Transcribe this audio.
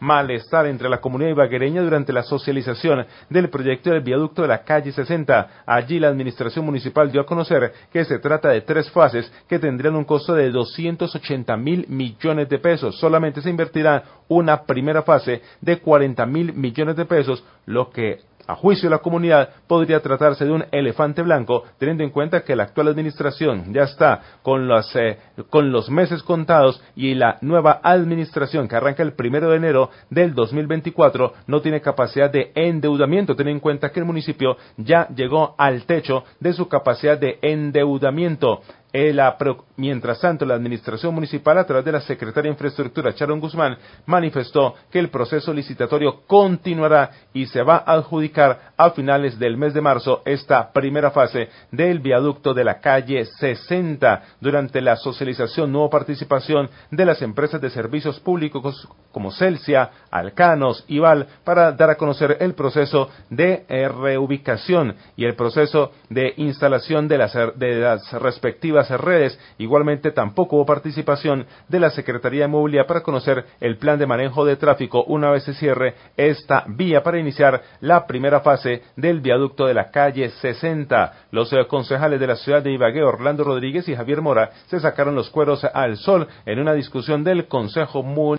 malestar entre la comunidad ibaguereña durante la socialización del proyecto del viaducto de la calle 60. Allí la administración municipal dio a conocer que se trata de 3 fases que tendrían un costo de 280.000 millones de pesos. Solamente se invertirá una primera fase de 40.000 millones de pesos, lo que a juicio de la comunidad podría tratarse de un elefante blanco, teniendo en cuenta que la actual administración ya está con los meses contados y la nueva administración que arranca el 1 de enero del 2024 no tiene capacidad de endeudamiento, teniendo en cuenta que el municipio ya llegó al techo de su capacidad de endeudamiento. Mientras tanto, la administración municipal, a través de la secretaria de Infraestructura, Sharon Guzmán, manifestó que el proceso licitatorio continuará y se va a adjudicar a finales del mes de marzo esta primera fase del viaducto de la calle 60. Durante la socialización no hubo participación de las empresas de servicios públicos como Celsia, Alcanos y Val para dar a conocer el proceso de reubicación y el proceso de instalación de las respectivas redes. Igualmente tampoco hubo participación de la Secretaría de Movilidad para conocer el plan de manejo de tráfico una vez se cierre esta vía para iniciar la primera fase del viaducto de la calle 60. Los concejales de la ciudad de Ibagué, Orlando Rodríguez y Javier Mora, se sacaron los cueros al sol en una discusión del Consejo Municipal.